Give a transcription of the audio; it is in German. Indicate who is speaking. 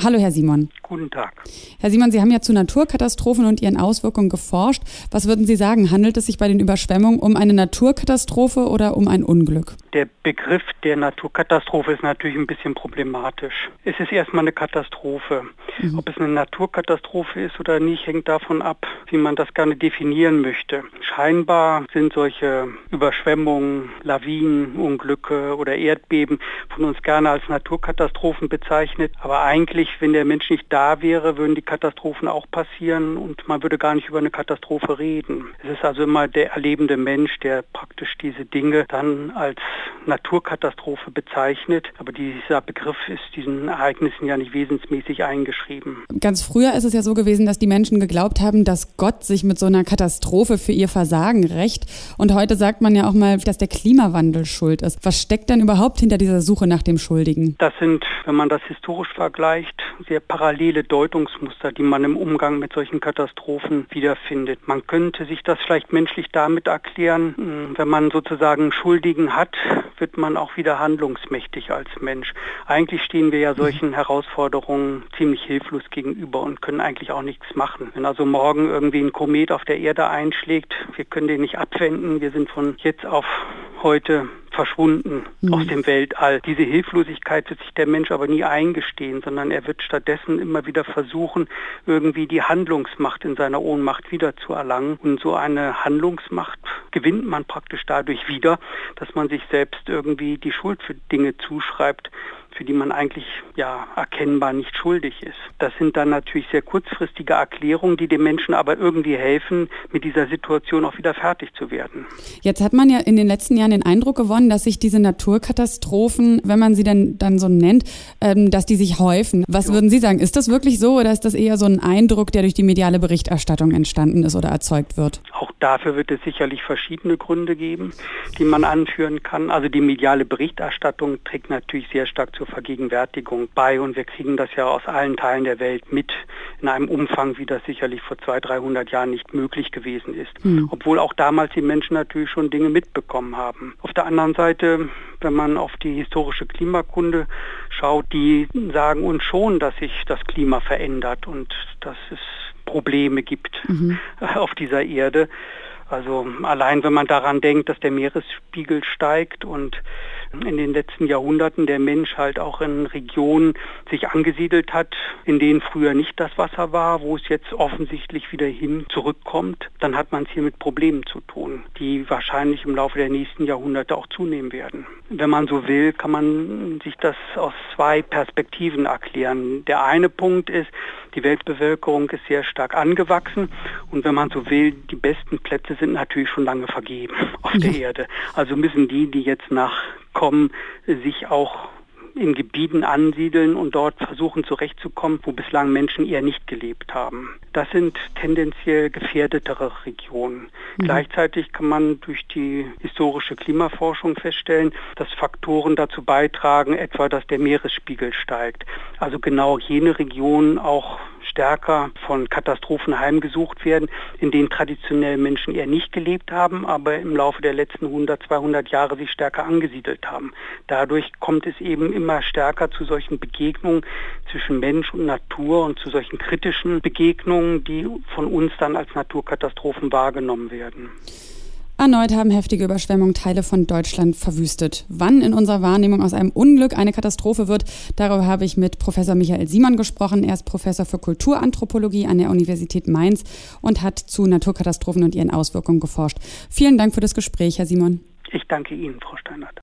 Speaker 1: Hallo, Herr Simon.
Speaker 2: Guten Tag.
Speaker 1: Herr Simon, Sie haben ja zu Naturkatastrophen und ihren Auswirkungen geforscht. Was würden Sie sagen? Handelt es sich bei den Überschwemmungen um eine Naturkatastrophe oder um ein Unglück?
Speaker 2: Der Begriff der Naturkatastrophe ist natürlich ein bisschen problematisch. Es ist erstmal eine Katastrophe. Ob es eine Naturkatastrophe ist oder nicht, hängt davon ab, wie man das gerne definieren möchte. Scheinbar sind solche Überschwemmungen, Lawinen, Unglücke oder Erdbeben von uns gerne als Naturkatastrophen bezeichnet. Aber eigentlich, wenn der Mensch nicht da wäre, würden die Katastrophen auch passieren und man würde gar nicht über eine Katastrophe reden. Es ist also immer der erlebende Mensch, der praktisch diese Dinge dann als Naturkatastrophe bezeichnet. Aber dieser Begriff ist diesen Ereignissen ja nicht wesensmäßig eingeschrieben.
Speaker 1: Ganz früher ist es ja so gewesen, dass die Menschen geglaubt haben, dass Gott sich mit so einer Katastrophe für ihr Versagen rächt. Und heute sagt man ja auch mal, dass der Klimawandel schuld ist. Was steckt denn überhaupt hinter dieser Suche nach dem Schuldigen?
Speaker 2: Das sind, wenn man das historisch vergleicht, sehr parallele Deutungsmuster, die man im Umgang mit solchen Katastrophen wiederfindet. Man könnte sich das vielleicht menschlich damit erklären, wenn man sozusagen Schuldigen hat, wird man auch wieder handlungsmächtig als Mensch. Eigentlich stehen wir ja solchen Herausforderungen ziemlich hilflos gegenüber und können eigentlich auch nichts machen. Wenn also morgen irgendwie ein Komet auf der Erde einschlägt, wir können den nicht abwenden, wir sind von jetzt auf heute verschwunden aus dem Weltall. Diese Hilflosigkeit wird sich der Mensch aber nie eingestehen, sondern er wird stattdessen immer wieder versuchen, irgendwie die Handlungsmacht in seiner Ohnmacht wiederzuerlangen. Und so eine Handlungsmacht gewinnt man praktisch dadurch wieder, dass man sich selbst irgendwie die Schuld für Dinge zuschreibt, für die man eigentlich erkennbar nicht schuldig ist. Das sind dann natürlich sehr kurzfristige Erklärungen, die dem Menschen aber irgendwie helfen, mit dieser Situation auch wieder fertig zu werden.
Speaker 1: Jetzt hat man ja in den letzten Jahren den Eindruck gewonnen, dass sich diese Naturkatastrophen, wenn man sie denn dann so nennt, dass die sich häufen. Was würden Sie sagen? Ist das wirklich so oder ist das eher so ein Eindruck, der durch die mediale Berichterstattung entstanden ist oder erzeugt wird?
Speaker 2: Auch dafür wird es sicherlich verschiedene Gründe geben, die man anführen kann. Also die mediale Berichterstattung trägt natürlich sehr stark zur Vergegenwärtigung bei und wir kriegen das ja aus allen Teilen der Welt mit in einem Umfang, wie das sicherlich vor 200-300 Jahren nicht möglich gewesen ist. Obwohl auch damals die Menschen natürlich schon Dinge mitbekommen haben. Auf der anderen Seite, wenn man auf die historische Klimakunde schaut, die sagen uns schon, dass sich das Klima verändert und dass es Probleme gibt auf dieser Erde. Also allein wenn man daran denkt, dass der Meeresspiegel steigt und in den letzten Jahrhunderten der Mensch halt auch in Regionen sich angesiedelt hat, in denen früher nicht das Wasser war, wo es jetzt offensichtlich wieder zurückkommt, dann hat man es hier mit Problemen zu tun, die wahrscheinlich im Laufe der nächsten Jahrhunderte auch zunehmen werden. Wenn man so will, kann man sich das aus zwei Perspektiven erklären. Der eine Punkt ist, die Weltbevölkerung ist sehr stark angewachsen und wenn man so will, die besten Plätze sind natürlich schon lange vergeben auf der Erde. Also müssen die jetzt nachkommen, sich auch in Gebieten ansiedeln und dort versuchen zurechtzukommen, wo bislang Menschen eher nicht gelebt haben. Das sind tendenziell gefährdetere Regionen. Gleichzeitig kann man durch die historische Klimaforschung feststellen, dass Faktoren dazu beitragen, etwa dass der Meeresspiegel steigt. Also genau jene Regionen auch stärker von Katastrophen heimgesucht werden, in denen traditionell Menschen eher nicht gelebt haben, aber im Laufe der letzten 100-200 Jahre sich stärker angesiedelt haben. Dadurch kommt es eben immer stärker zu solchen Begegnungen zwischen Mensch und Natur und zu solchen kritischen Begegnungen, die von uns dann als Naturkatastrophen wahrgenommen werden.
Speaker 1: Erneut haben heftige Überschwemmungen Teile von Deutschland verwüstet. Wann in unserer Wahrnehmung aus einem Unglück eine Katastrophe wird, darüber habe ich mit Professor Michael Simon gesprochen. Er ist Professor für Kulturanthropologie an der Universität Mainz und hat zu Naturkatastrophen und ihren Auswirkungen geforscht. Vielen Dank für das Gespräch, Herr Simon.
Speaker 2: Ich danke Ihnen, Frau Steinert.